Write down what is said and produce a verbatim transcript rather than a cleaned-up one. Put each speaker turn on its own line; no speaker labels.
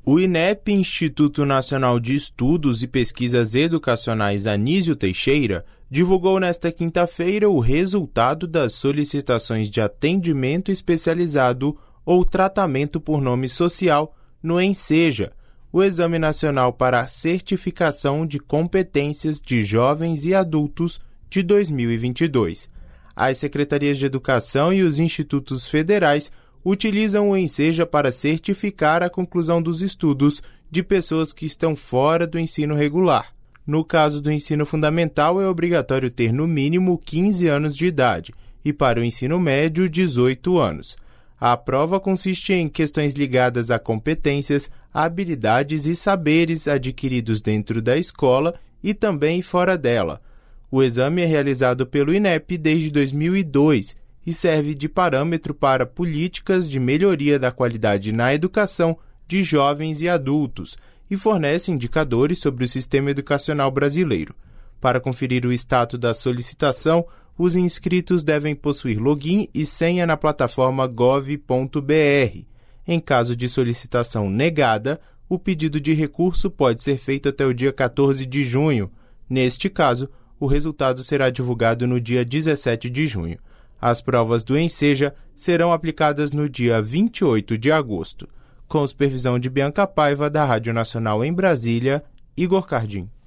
O INEP, Instituto Nacional de Estudos e Pesquisas Educacionais Anísio Teixeira, divulgou nesta quinta-feira o resultado das solicitações de atendimento especializado ou tratamento por nome social no ENSEJA, o Exame Nacional para a Certificação de Competências de Jovens e Adultos de dois mil e vinte e dois. As secretarias de educação e os institutos federais utilizam o ENSEJA para certificar a conclusão dos estudos de pessoas que estão fora do ensino regular. No caso do ensino fundamental, é obrigatório ter no mínimo quinze anos de idade e para o ensino médio, dezoito anos. A prova consiste em questões ligadas a competências, habilidades e saberes adquiridos dentro da escola e também fora dela. O exame é realizado pelo INEP desde dois mil e dois e serve de parâmetro para políticas de melhoria da qualidade na educação de jovens e adultos e fornece indicadores sobre o sistema educacional brasileiro. Para conferir o status da solicitação, os inscritos devem possuir login e senha na plataforma gov ponto br. Em caso de solicitação negada, o pedido de recurso pode ser feito até o dia quatorze de junho. Neste caso, o resultado será divulgado no dia dezessete de junho. As provas do ENSEJA serão aplicadas no dia vinte e oito de agosto. Com supervisão de Bianca Paiva, da Rádio Nacional em Brasília, Igor Cardim.